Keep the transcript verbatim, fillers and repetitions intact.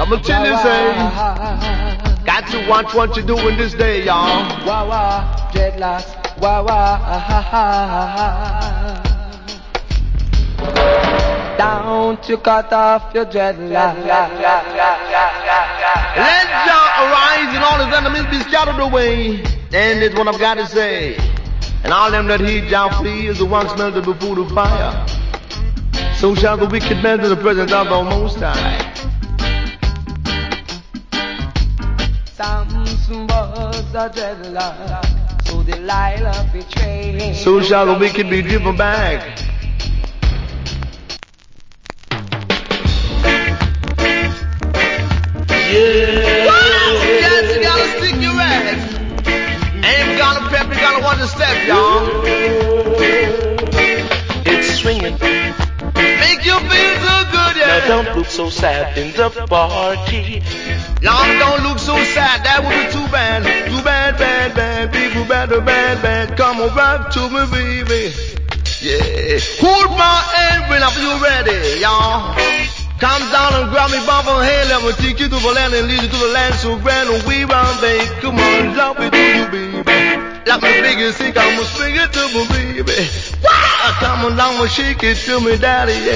I'ma tell you, say, got to watch what you're doing this day, y'all. Wah wah, dreadlocks, wah wah. Don't you cut off your dreadlocks. Let Jah arise and all his enemies be scattered away. And it's what I've got to say. And all them that heed Jah flee is the ones melted before the fire. So shall the wicked melt in the presence of the Most High. Samson was a dreadlock, so Delilah betrayed him. So shall the wicked be driven back. Yeah. Yes, you gotta stick your ass. Ain't gonna pep, you gotta watch the step, y'all. It's swinging. Make you feel so good, yeah. Now don't look so sad in the party. Long don't look so sad, that would be too bad. Too bad, bad, bad, people bad, bad, bad. Come on back to me, baby. Yeah. Hold my hand whenever you're ready, y'all. Come down and grab me by the hand, let me take you to the land and lead you to the land so grand and we round, babe. Come on, love me to you, baby. Let me big and sick, I'ma swing it to me, baby. Wow! Come on, I'ma shake it to me, daddy, yeah.